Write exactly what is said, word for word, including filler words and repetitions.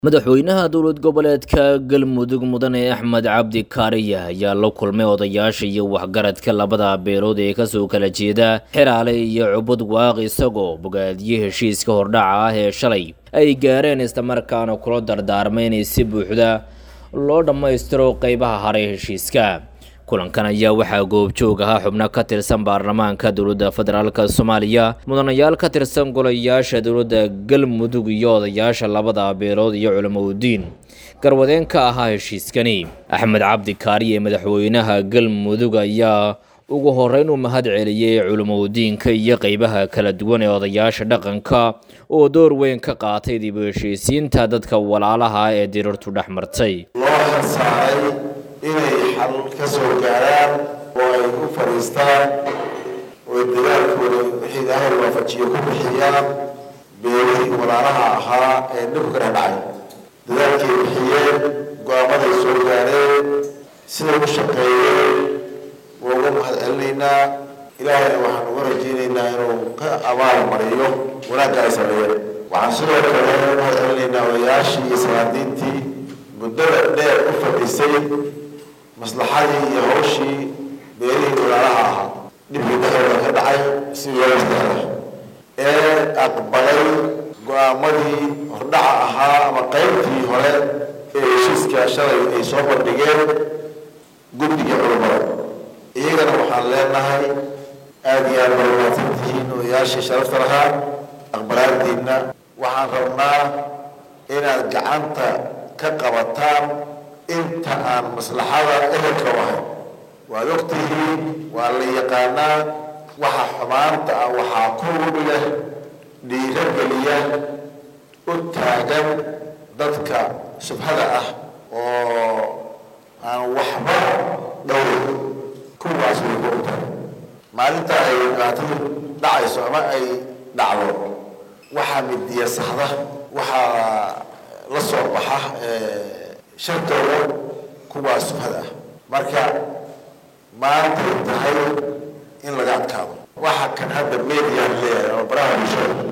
madaxweynaha dowlad goboleedka galmudug mudane axmed cabdi kaariye ayaa la kulmay odayaasha iyo waxgaradka labada beelood ee kasoo kala jeeda xiraale iyo cubud waaq isagoo bogaadiyey heshiiska hordhaca ah ee shalay ay gaareen islamarkaana kula dardaarmay inay si buuxda loo dhammaystiro qeybaha haray heshiiska kulankan ayaa waxaa goobjoog ahaa xubno ka tirsan baarlamaanka dowladda federaalka Soomaaliya mudanayaal ka tirsan golayaasha dowladda galmudug iyo odayaasha labada beelood iyo culimooyin garwadeen ka ahaa heshiiskani axmed cabdi kaariye madaxweynaha galmudug ayaa ugu horeyn u mahad celiyay culimooyinka iyo qaybaha kala duwan ee odayaasha dhaqanka oo door weyn ka qaatay dib u heshiisiinta dadka walaalaha ee dirirtu dhaxmartay inay xal ka soo gaaraan oo ay u fariistaan oo dadaalkooda wixii ilaahay waafajiyo ku bixiyaan beelihii walaalaha ahaa ee dhibku ka dhacay dadaalkay bixiyeen go'aamaday soo gaareen sida u shaqeeyeen waa uga mahad celinaynaa ilaahayna waxaan uga rajaynaynaa inuu ka abaal mariyo wanaagga ay sameeyeen waxaan sidoo kale mahad celinaynaa odayaashii iyo salaadiintii muddada dheer u fadhisay maslaxadii iyo hawshii beelihii walaalaha ahaa dhibkii dhexdooda ka dhacay si loo maslaxay ee aqbalay go'aamadii hordhaca ahaa ama qaybtii hore ee heshiiska shalay ay soo bandhigeen guddiga culimada iyagana waxaan leenahay aada iyo aada barwaaqsantihiin odayaashii sharafta lahaa aqbalaadiinna waxaan rabnaa inaad gacanta ka qabataan inta aan maslaxada ehelka wahay waad ogtihiin waa la yaqaanaa waxa xumaanta ah waxaa ku lug leh dhiirageliya u taagan dadka shubhada ah oo aan waxba dhowrin kuwaas way ku ogtahay maalinta ay dhibaatadu dhacayso ama ay dhacdo waxaa midiya saxda waxaa la soo baxa shartooda kuwaas subhada marka maanta tahay in laga adkaado waxa kan hadda media leeyahay oo baraha bulshada